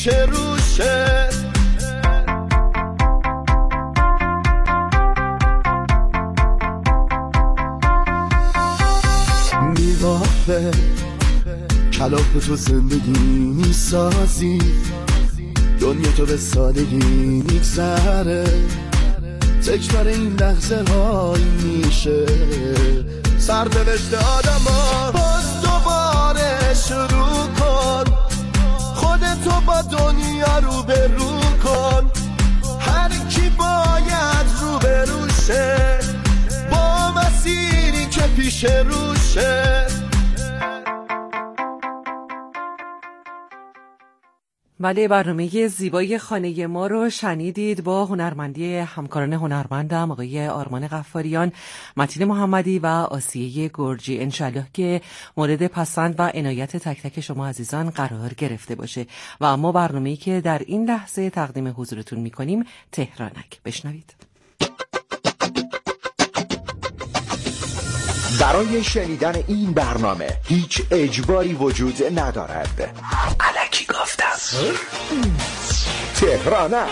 پیش روشه. میوافه کلاف تو زندگی میسازی، دنیا تو به سادگی میگذره، تکرار این لحظه های میشه سرنوشت آدم ها. باز دوباره شروع کن، خودتو با دنیا رو به رو کن، هر کی باید رو به روشه با مسیری که پیش روشه. بله، برنامه زیبای خانه ما رو شنیدید با هنرمندی همکاران هنرمندم آقای آرمان غفاریان، متین محمدی و آسیه گرجی. انشالله که مورد پسند و عنایت تک تک شما عزیزان قرار گرفته باشه. و اما برنامه‌ای که در این لحظه تقدیم حضورتون می‌کنیم تهرانک. بشنوید. برای شنیدن این برنامه هیچ اجباری وجود ندارد. الکی گفتم. تهرانک.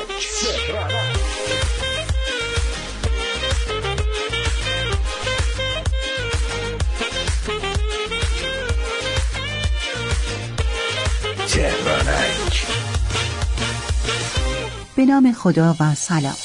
تهرانک. به نام خدا و سلام.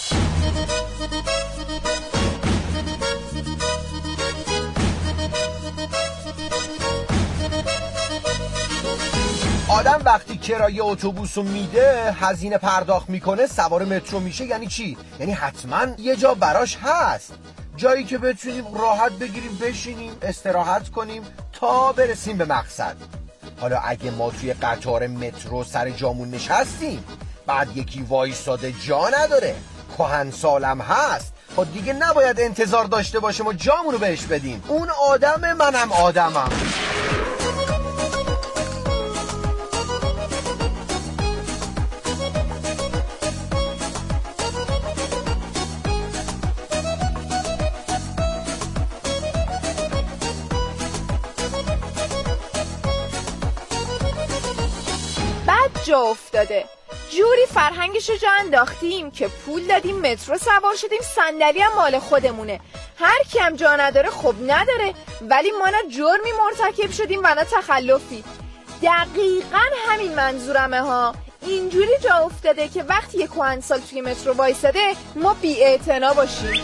آدم وقتی کرایه اتوبوس رو میده، هزینه پرداخت میکنه، سوار مترو میشه، یعنی چی؟ یعنی حتما یه جا براش هست، جایی که بتونیم راحت بگیریم بشینیم استراحت کنیم تا برسیم به مقصد. حالا اگه ما توی قطار مترو سر جامون نشستیم، بعد یکی وایساده جا نداره، کهنسالم هست، خب دیگه نباید انتظار داشته باشیم و جامون رو بهش بدیم. اون آدمه، منم آدمم. جا افتاده، جوری فرهنگشو جا انداختیم که پول دادیم مترو سوار شدیم، صندلی هم مال خودمونه، هر کیم جا نداره خب نداره، ولی ما نه جرمی مرتکب شدیم و نه تخلفی. دقیقاً همین منظورمه ها. اینجوری جا افتاده که وقتی یک کهنسال توی مترو وایساده ما بی‌اعتنا باشیم.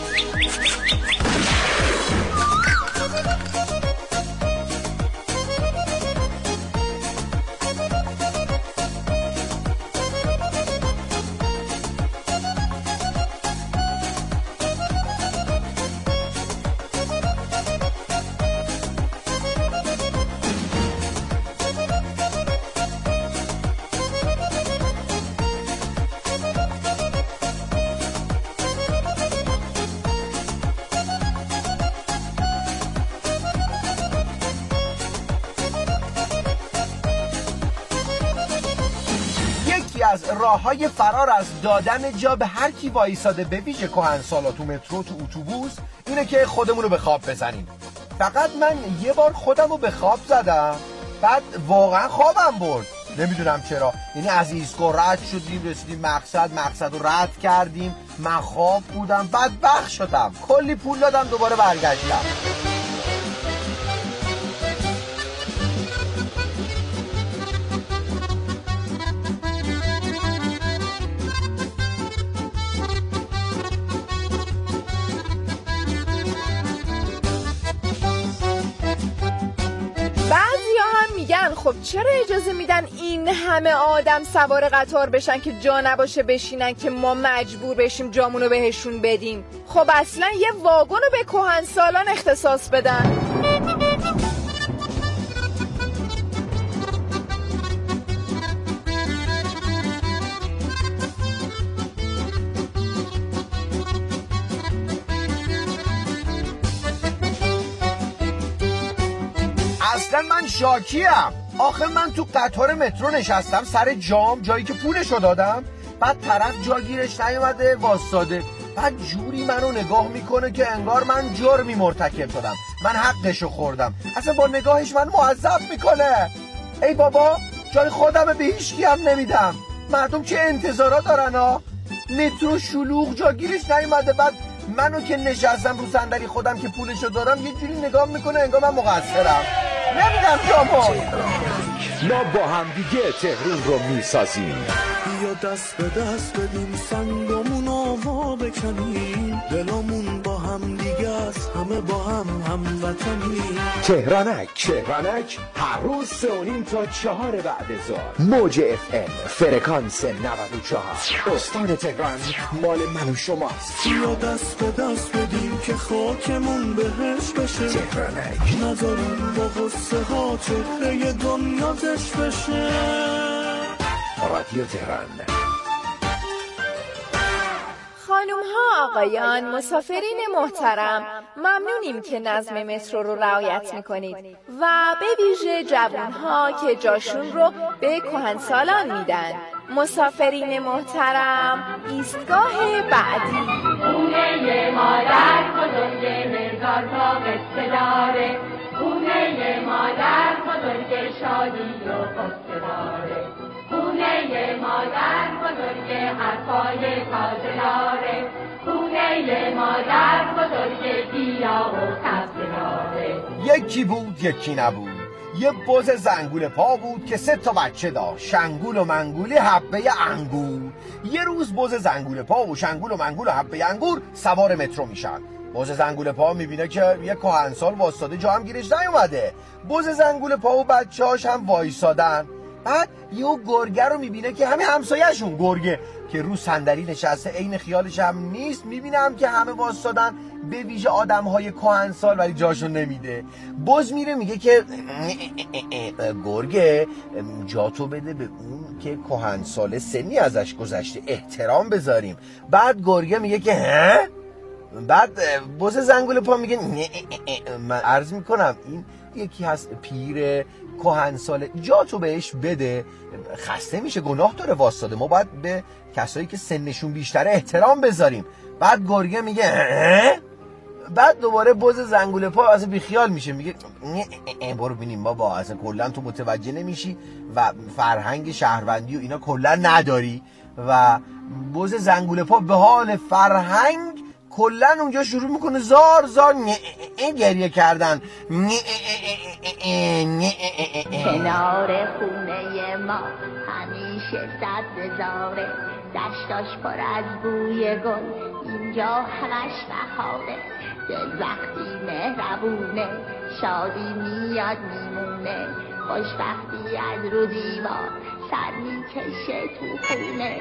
از راه‌های فرار از دادن جا به هر کی وایساده، به ویژه کهنسالا تو مترو تو اتوبوس، اینه که خودمونو به خواب بزنیم. فقط من یه بار خودمو به خواب زدم، بعد واقعا خوابم برد، نمیدونم چرا. یعنی از ایستگاه رد شدیم رسیدیم مقصد رو رد کردیم، من خواب بودم، بدبخت شدم، کلی پول دادم دوباره برگشتم. خب چرا اجازه میدن این همه آدم سوار قطار بشن که جا نباشه بشینن که ما مجبور بشیم جامونو بهشون بدیم؟ خب اصلا یه واگن رو به کهنسالان اختصاص بدن. اصلا من شاکیم. آخه من تو قطار مترو نشستم سر جام، جایی که پولشو دادم، بعد طرف جاگیرش نیومده واسطاده، بعد جوری منو نگاه میکنه که انگار من جرمی مرتکب شدم، من حقشو خوردم. اصلا با نگاهش من معذب میکنه. ای بابا، جای خودم به هیچکی هم نمیدم. مردم چه انتظارات دارن ها؟ مترو شلوغ جاگیرش نیومده، بعد منو که نشستم رو صندلی خودم که پولشو دارم یه جوری نگاه میکنه انگار من مقصرم. نمیدم شما. ما با هم دیگه تهران رو میسازیم. بیا دست به دست بدیم، سنگمون آوا بکنیم، دلمون با هم دیگه است، همه با هم هموطنیم. تهرانک هر روز 3:30 تا 4 بعد ظهر. موج FM فرکانس 94. استان تهران مال من و شماست. بیا دست به دست بدیم که خاکمون بهش بشه. تهرانک نذاریم با غصه ها چهره دنیا زش بشه. رادیو تهران. خانوم ها، آقایان، مسافرین محترم، ممنونیم که نظم مترو رو رعایت میکنید و به ویژه جوان ها که جاشون رو به کهنسالان میدن. مسافرین محترم، ایستگاه بعدی. خونه مادر بزرگ هزار تا قصه داره، خونه مادر بزرگ شادی و قصه داره، خونه مادر بزرگ حرفای تازه داره، خونه مادر بزرگ گیا و سبزه داره. یکی بود یکی نبود، یه بز زنگول پا بود که 3 تا بچه داشت، شنگول و منگولی حبه انگور. یه روز بز زنگول پا و شنگول و منگول و حبه انگور سوار مترو میشن. بز زنگول پا میبینه که یه کهنسال واسطاده جا هم گیرش نیومده. بز زنگول پا و بچه‌هاش هم وایسادن. بعد یهو گرگه رو میبینه که همه همسایه‌شون گرگه که رو صندلی نشسته، عین خیالش هم نیست، میبینم که همه واسطادن، به ویژه آدم‌های کهنسال، ولی جاشون نمیده. بز میره میگه که گرگه جاتو بده به اون که کهنسال، سنی ازش گذشته، احترام بذاریم. بعد گرگه میگه که ها؟ بعد بز زنگول پا میگه من عرض میکنم این یکی هست پیر کهنسال، جاتو بهش بده، خسته میشه، گناه داره واسطاده، ما باید به کسایی که سنشون بیشتره احترام بذاریم. بعد گرگه میگه بعد دوباره بز زنگول پا از بیخیال میشه، میگه برو ببینیم بابا، اصلا کلا تو متوجه نمیشی و فرهنگ شهروندی و اینا کلا نداری. و بز زنگول پا به حال فرهنگ کلا اونجا شروع میکنه زار گریه کردن. کنار خونه ما همیشه سبززاره، دشتاش پر از بوی گل، اینجا همش بهاره، دل وقتی مهربونه، شادی میاد میمونه، خوشبختی از رو دیوار سر میکشه تو خونه.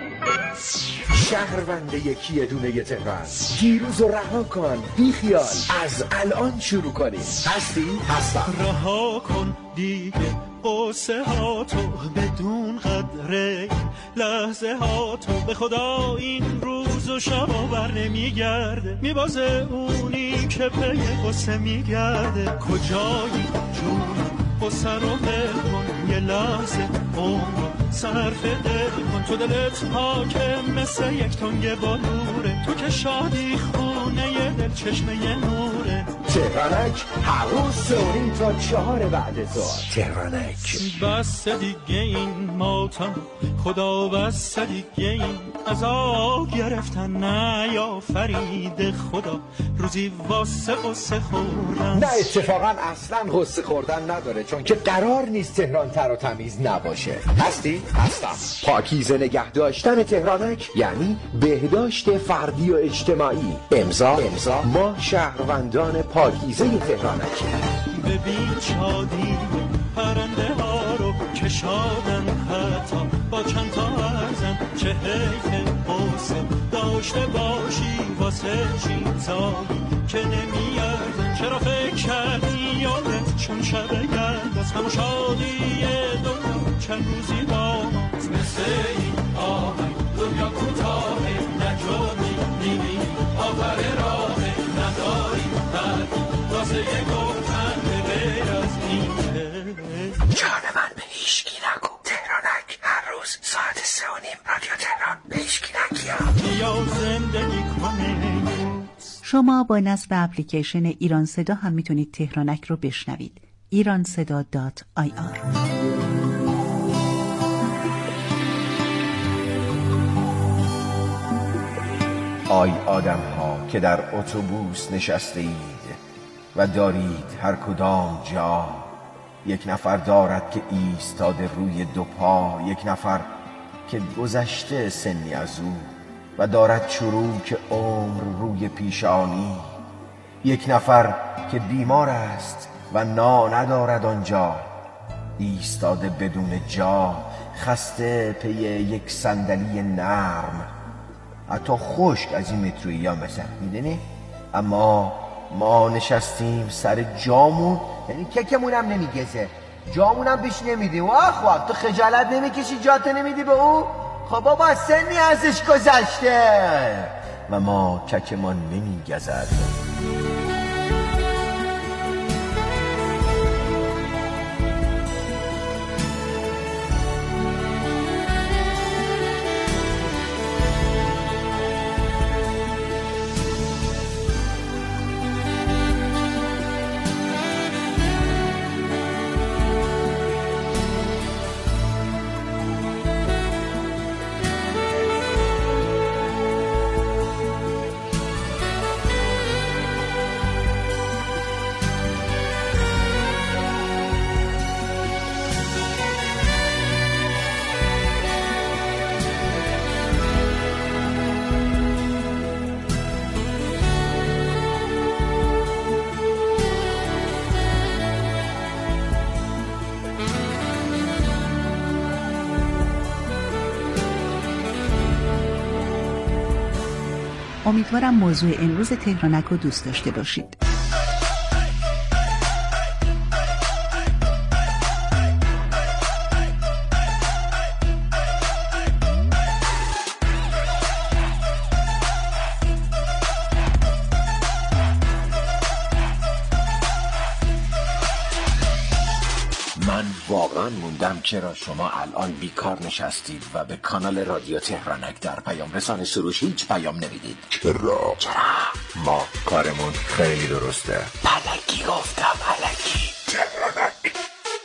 شهروند یکی دونه تهران، دیروز رو رها کن، بی خیال، از الان شروع کنیم. هستی؟ هستم. رها کن دیگه قصه ها تو، بدون قدره لحظه ها تو، به خدا این روز و شب بر نمیگرده، میبازه اونی که پی قصه میگرده. کجایی جون قصه رو ول کن، یه لحظه عمر صرف دل کن، تو دلت حاکم مثل یک تنگ بالوره، تو که شادی خونه دل چشمه نوره. تهرانک هر روز 3:30 تا 4 بعد ظهر. تهرانک. بس دیگه این ماتم خدا، بس دیگه این عذاب گرفتن، نه یا فرید خدا روزی واسه قصه خوردن. نه اتفاقا اصلا قصه خوردن نداره، چون که قرار نیست تهران تر و تمیز نباشه. هستی؟ هستم. پاکیزه نگه داشتن تهرانک یعنی بهداشت فردی و اجتماعی. امضا ما شهروندان پاکیزه تهرانک. ببین شادی پرنده ها رو که شادن، حتی با چند تا ارزن، چه حیف قصه داشته باشی واسه چیزایی که نمیاردن. چرا فکر کردی یادت چون شب گرد از همون شادی دنیا چند روزی با ماست، مثل این آهنگ دنیا کوتاهه، نجامی نیمی آخر راهه، نداری بعد واسه گفتن به غیر از این. جان من به هیچکی نگو. تهرانک هر روز ساعت 3:30 رادیو تهران. به هیچکی نگیم. یا زندگی کنه. شما با نصب اپلیکیشن ایران صدا هم میتونید تهرانک رو بشنوید. ایرانصدا.ir آی آدم ها که در اتوبوس نشسته اید و دارید هر کدام جا، یک نفر دارد که ایستاده روی دو پا، یک نفر که گذشته سنی از او و دارد چروک عمر روی پیشانی، یک نفر که بیمار است و ندارد آنجا، ایستاده بدون جا، خسته پی یک صندلی نرم، حتی خشک از این مترویی ها مثلا، میدونی؟ اما ما نشستیم سر جامون، یعنی ککمونم نمیگزه، جامونم پیش نمیدیم. آخ تو خجالت نمیکشی جاتو نمیدی به او؟ خب بابا سنی ازش گذشته و ما ککمان نمیگزد. امیدوارم موضوع امروز تهرانک رو دوست داشته باشید. من واقعا موندم چرا شما الان بیکار نشستید و به کانال رادیو تهرانک در پیام رسان سروش هیچ پیام نمیدید. چرا؟ ما کارمون خیلی درسته. پلکی گفتم، پلکی. تهرانک.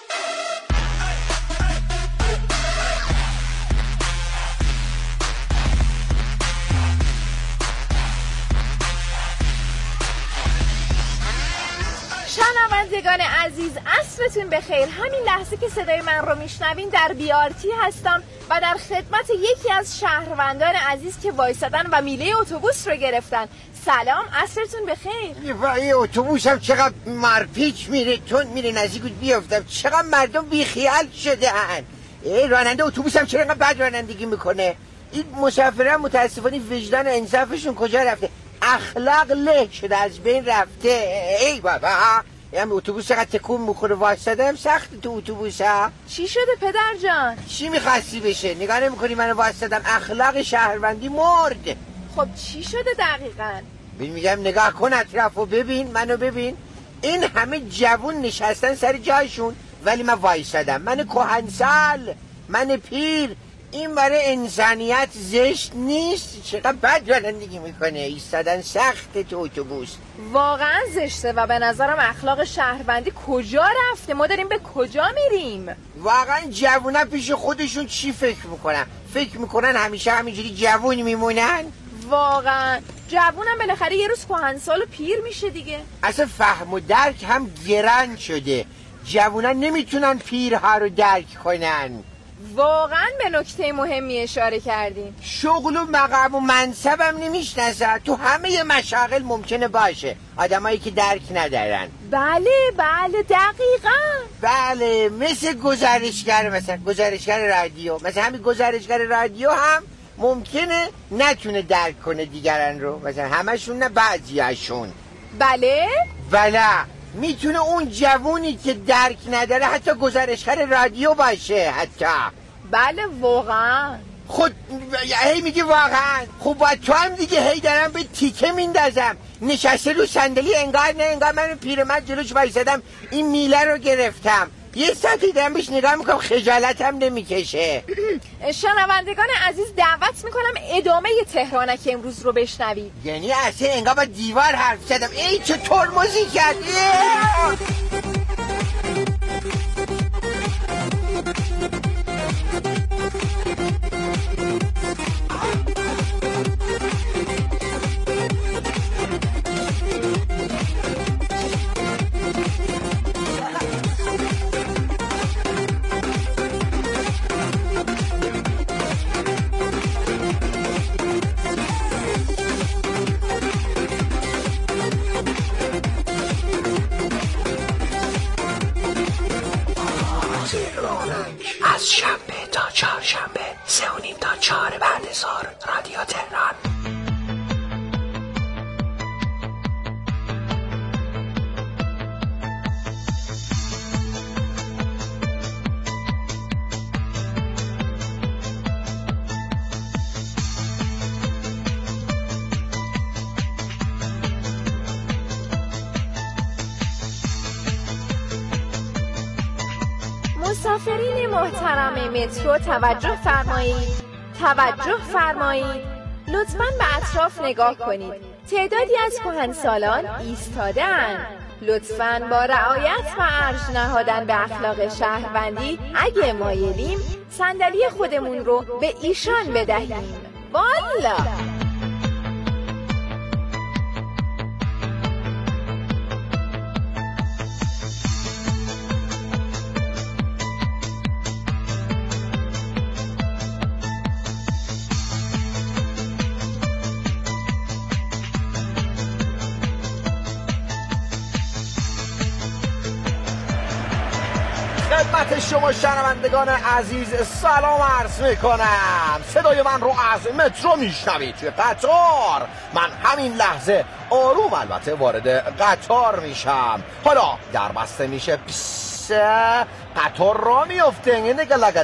شنوندگان عزیز، عصرتون بخیر. همین لحظه که صدای من رو میشنوین در بیارتی هستم و در خدمت یکی از شهروندان عزیز که وایسادن و میله اتوبوس رو گرفتن. سلام، عصرتون بخیر. و این اتوبوس هم چقدر مرپیچ میره، تون میره، نزدیک بیافتم. چقدر مردم بیخیال شده هن. راننده اتوبوس هم چرا بد رانندگی میکنه؟ این مسافران متاسفانه وجدان و انصافشون کجا رفته؟ اخلاق له شده، از بین رفته. ای بابا، این اتوبوس چقدر تکون میخوره، واسطادم سخت تو اتوبوس ها. چی شده پدر جان؟ چی میخواستی بشه؟ نگاه نمیکنی منو واسطادم؟ اخلاق شهروندی مرد. خب چی شده دقیقاً؟ میگم نگاه کن اطرافو، ببین منو، ببین این همه جوون نشستن سر جایشون ولی من وایسادم. من کهنسال، من پیر. این برای انسانیت زشت نیست؟ چقدر بد رانندگی میکنه، ایستادن سخت تو اتوبوس. واقعا زشته و به نظرم اخلاق شهروندی کجا رفته؟ ما داریم به کجا میریم؟ واقعا جوونا پیش خودشون چی فکر میکنن؟ فکر میکنن همیشه همینجوری جوون میمونن؟ واقعا جوونم بالاخره یه روز کهنسال و پیر میشه دیگه. اصلا فهم و درک هم گران شده، جوونا نمیتونن پیرها رو درک کنن. واقعا به نکته مهمی اشاره کردین. شغل و مقام و منصبم نمیشناسه، تو همه مشاغل ممکنه باشه آدمایی که درک ندارن. بله دقیقاً. بله، مثل گزارشگر، مثلا گزارشگر رادیو، مثلا همین گزارشگر رادیو هم ممکنه نتونه درک کنه دیگران رو، مثلا همشون نه، بعضیاشون. بله میتونه اون جوونی که درک نداره حتی گزارشگر رادیو باشه حتی. بله واقعا. خود هی میگی واقعا؟ خب با تو هم دیگه هی دارم به تیکه میندازم، نشسته رو صندلی، انگار نه انگار من پیرمرد جلوش وایسادم این میله رو گرفتم. یه ساعتی دارم بهش نگاه میکنم، خجالتم نمیکشه. شنوندگان عزیز، دعوت میکنم ادامه تهرانک امروز رو بشنوید. یعنی اصلا انگار با دیوار حرف زدم. ای چه ترمزی کرد. از شنبه تا چهارشنبه 3:30 تا 4 بعد ظهر رادیو تهران. مسافرین محترم مترو توجه فرمایید لطفاً به اطراف نگاه کنید. تعدادی از کهنسالان ایستاده‌اند. لطفاً با رعایت و ارج نهادن به اخلاق شهروندی اگه مایلیم صندلی خودمون رو به ایشان بدهیم. والا خدمت شما شنوندگان عزیز سلام عرض میکنم. صدای من رو از مترو میشنوید توی قطار. من همین لحظه آروم البته وارد قطار میشم. حالا در بسته میشه، قطار را میفته،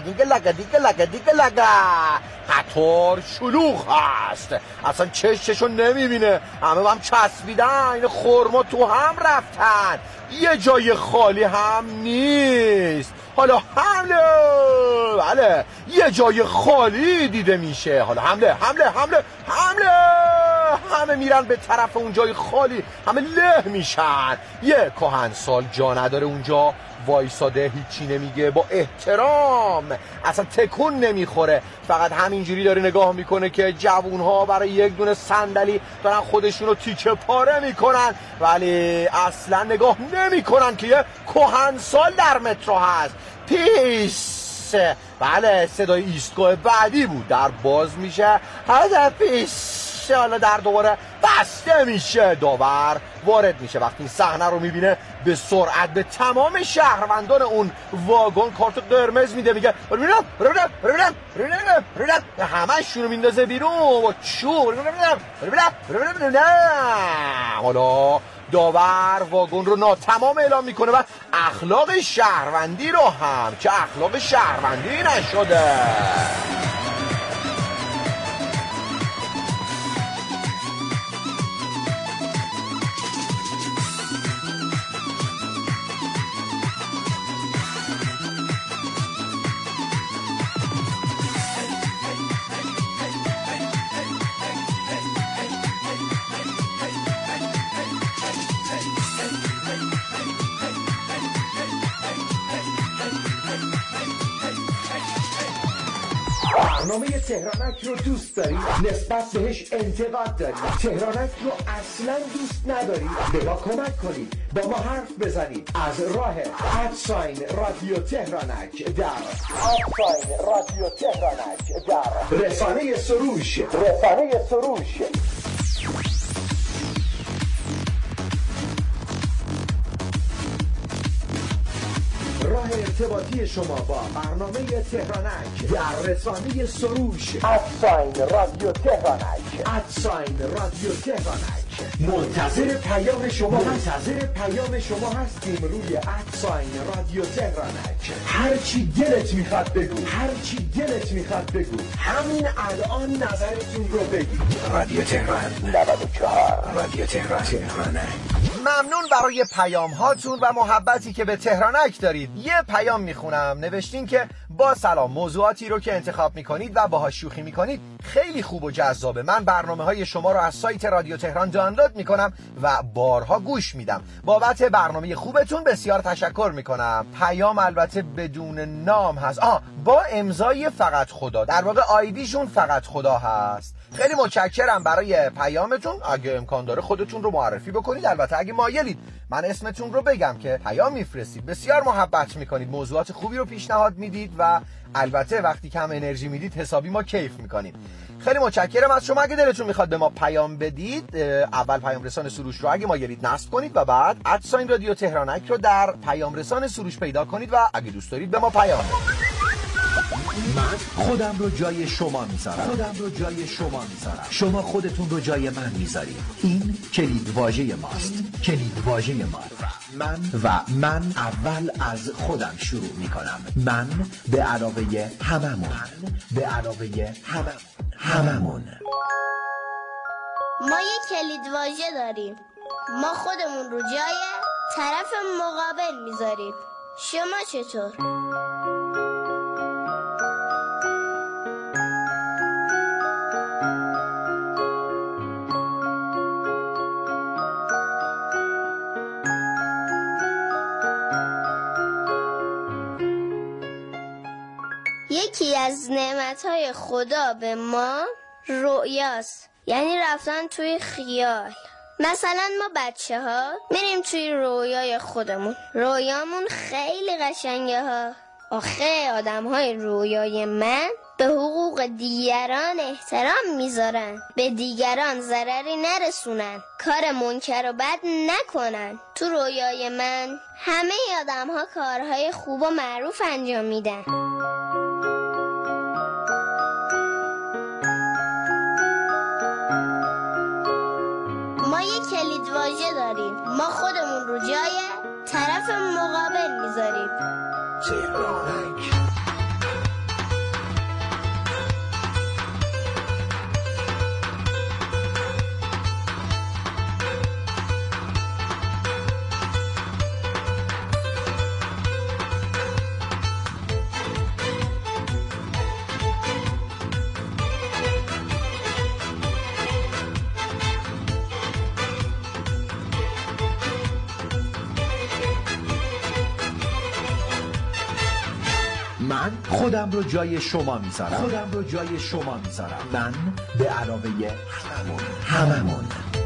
قطار شلوغ هست، اصلا چششو نمیبینه، همه هم چسبیدن، این خرما تو هم رفتن، یه جای خالی هم نیست. حالا حمله، بله یه جای خالی دیده میشه. حالا حمله، همه میرن به طرف اون جای خالی، همه له میشن. یه کهنسال جا نداره اونجا، وایساده، هیچی نمیگه، با احترام، اصلا تکون نمیخوره، فقط همینجوری داره نگاه میکنه که جوونها برای یک دونه صندلی دارن خودشونو تیکه پاره میکنن، ولی اصلا نگاه نمیکنن که یه کهنسال در مترو هست. پیش، بله صدای ایستگاه بعدی بود، در باز میشه، هذا پیش، حالا در دوباره بسته میشه، داور وارد میشه. وقتی این صحنه رو میبینه به سرعت به تمام شهروندان اون واگن کارت قرمز میده، میگه همه‌شون رو میندازه بیرون با چوب. حالا داور واگن رو ناتمام اعلام میکنه و اخلاق شهروندی رو هم که اخلاق شهروندی نشده. برنامه تهرانک رو دوست داری؟ نسبت بهش انتقاد داری؟ تهرانک رو اصلا دوست نداری؟ به ما کمک کنید، با ما حرف بزنید از راه @رادیو تهرانک در رادیو تهرانک در رسانه سروش. راه ارتباطی شما با برنامه تهرانک در رسانه سروش @رادیو تهرانک منتظر پیام شما هستیم روی @رادیو تهرانک. هرچی دلت میخواد بگو، همین الان نظرتون رو بگید. رادیو تهران 94 رادیو تهرانک. ممنون برای پیام هاتون و محبتی که به تهرانک دارید. یه پیام میخونم، نوشتین که با سلام، موضوعاتی رو که انتخاب میکنید و باهاش شوخی میکنید خیلی خوب و جذابه. من برنامه‌های شما رو از سایت رادیو تهران دانلود میکنم و بارها گوش میدم. بابت برنامه خوبتون بسیار تشکر میکنم. پیام البته بدون نام هست، با امضای فقط خدا، در واقع آیدیشون فقط خدا هست. خیلی متشکرم برای پیامتون. اگه امکان داره خودتون رو معرفی بکنید، البته اگه مایلید من اسمتون رو بگم که پیام میفرستید. بسیار محبت میکنید، موضوعات خوبی رو پیشنهاد میدید و البته وقتی کم انرژی میدید حسابی ما کیف میکنیم. خیلی متشکرم از شما. اگه دلتون میخواد به ما پیام بدید، اول پیام رسان سروش رو اگه مایلید نصب کنید و بعد @رادیو تهرانک رو در پیام رسان سروش پیدا کنید و اگه دوست دارید به ما پیام بدید. من خودم رو جای شما میذارم. شما خودتون رو جای من میذارید. این کلید واژه ماست. من اول از خودم شروع میکنم. من به علاوه هممون. ما یک کلید واژه داریم. ما خودمون رو جای طرف مقابل میذاریم. شما چطور؟ یکی از نعمتهای خدا به ما رؤیاست، یعنی رفتن توی خیال. مثلا ما بچه ها میریم توی رویای خودمون. رویامون خیلی قشنگه ها. آخه آدم های رویای من به حقوق دیگران احترام میذارن، به دیگران ضرری نرسونن، کار منکر و بد نکنن. تو رویای من همه آدم ها کارهای خوب و معروف انجام میدن. ما یک کلید واژه داریم. ما خودمون رو جای طرف مقابل میذاریم. تهرانک. من خودم رو جای شما میذارم. من به علاوه هممون.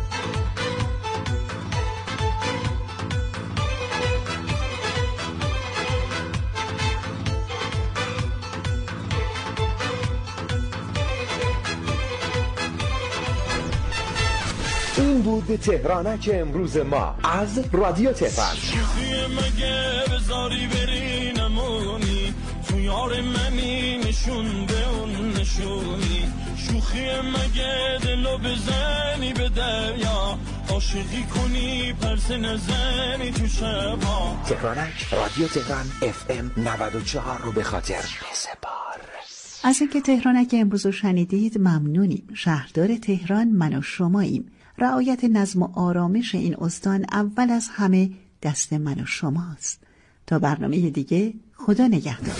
این بود تهرانک امروز ما از رادیو تهران. مگه بذاری بری نمونی تو یار منی، نشون به اون نشونی. شوخی مگه دلو بزنی به دریا، عاشقی کنی پرس نزنی تو شبا. تهرانک رادیو تهران FM 94 رو به خاطر بسپار. از اینکه تهرانک امروز رو شنیدید ممنونیم. شهردار تهران من و شماییم. رعایت نظم و آرامش این استان اول از همه دست من و شماست. تا برنامه دیگه خدا نگهدار.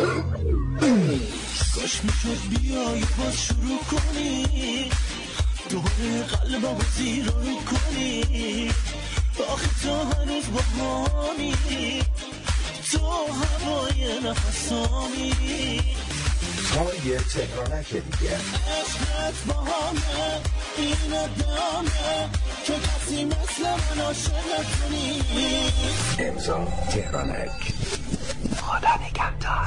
کاش میشد بیای باز شروع کنی، دوباره قلبم رو زیرا رو کنی. آخه تو هنوز بهانی، تو هوای نفسانی. تا یه تهرانک دیگه عشقت بهانه این ادامه که کسی مثل من عاشق نکنی. امضا تهرانک. خدا نگهدار.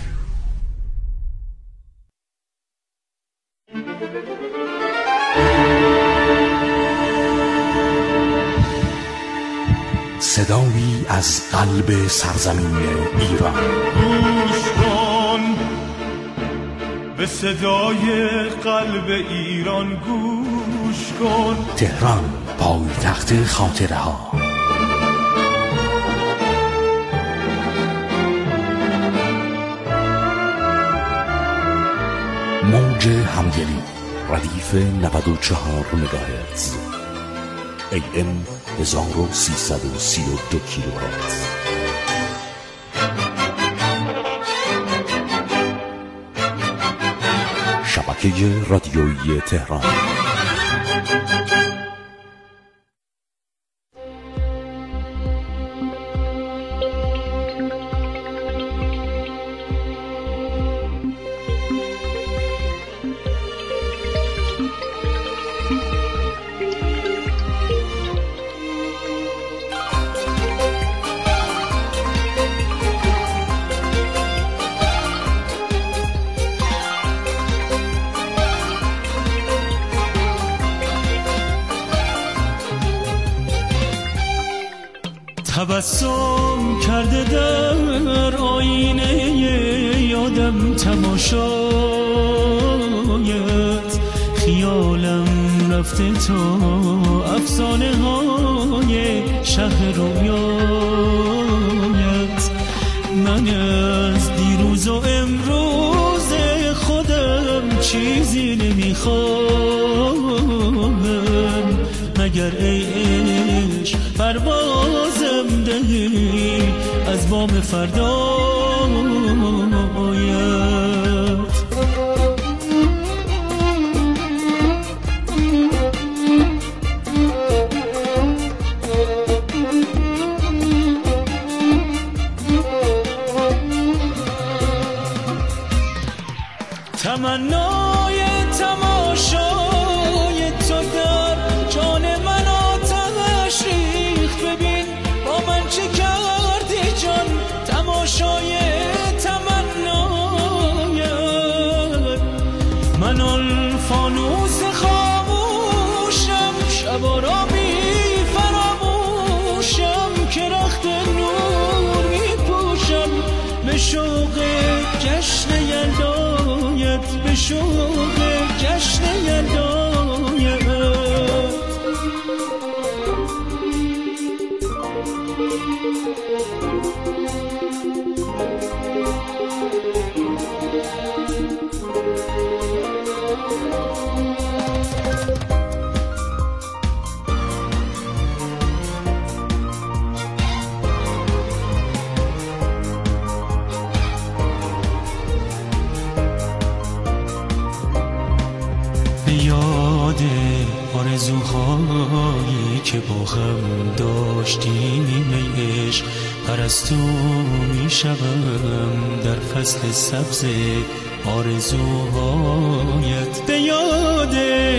صدایی از قلب سرزمین ایران. گوش کن به صدای قلب ایران، گوش کن. تهران پایتخت خاطره ها. موج همدلی ردیف 94 مگاهرتز، AM 1332 کیلوهرتز. شبکه رادیویی تهران. تبسم کرده در آینه یادم، یادم تماشایت، خیالم رفته تا افسانه های شهر رویایت. من از دیروز و امروز خودم چیزی نمیخواهم، مگر ای عشق پروازم دهی از بام فردایت. تمنای تماشای تو در جان من آتش ریخت، ببین با من چه کردی جان، تماشای تمنایت. من الفانوس خاموشم، شبا را بی فراموشم، که رخت نور می پوشم به شوق جشن یلدایت، به شوق جشن یلدایت. آرزوهایی که با هم داشتیم ای عشق، پرستو می شوم در فصل سبز آرزوهایت. به یاد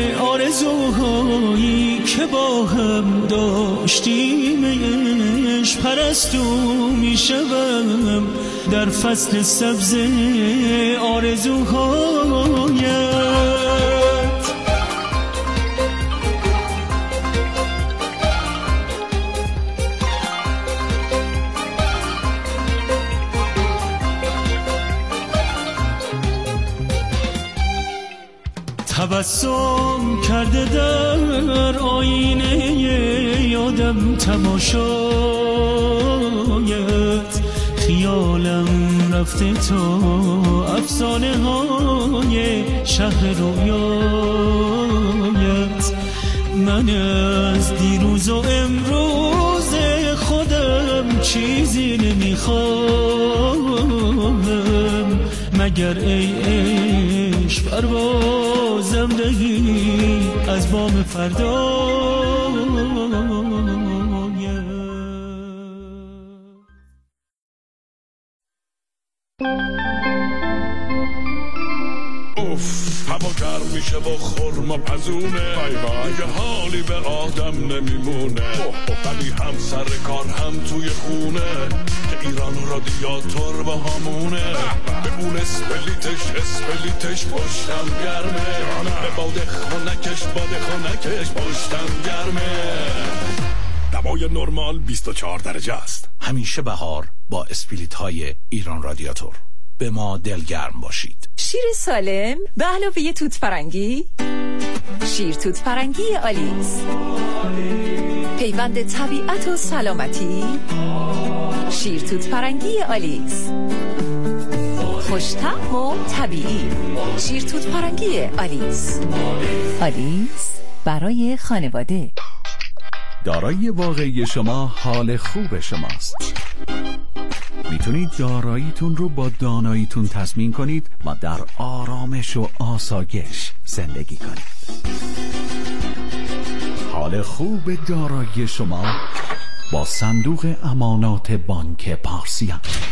آرزوهایی که با هم داشتیم ای عشق، پرستو می شوم در فصل سبز آرزوهایت. تبسم کرده در آینه یادم تماشایت، خیالم رفته تا افسانه های شهر رویایت. من از دیروز و امروز خودم چیزی نمیخواهم، مگر ای عشق پروازم دهی از بام فردایت. اوف، هوا گرم میشه با خرما پزونه، دیگه حالی به آدم نمیمونه، ولی هم سر کار هم توی خونه، که ایران رادیاتور با همونه. به اون اسپلیتش پشتم گرمه، به باد خونکش پشتم گرمه. دوای نرمال 24 درجه است. همیشه بهار با اسپلیت های ایران رادیاتور. به ما دلگرم باشید. شیر سالم به علاوه توت فرنگی، شیر توت فرنگی آلیس، پیوند طبیعت و سلامتی. شیر توت فرنگی آلیس، خوش‌طعم و طبیعی. شیر توت فرنگی آلیس. آلیس برای خانواده. دارایی واقعی شما حال خوب شماست. میتونید داراییتون رو با داناییتون تضمین کنید و در آرامش و آسایش زندگی کنید. حال خوب دارایی شما با صندوق امانات بانک پارسیان.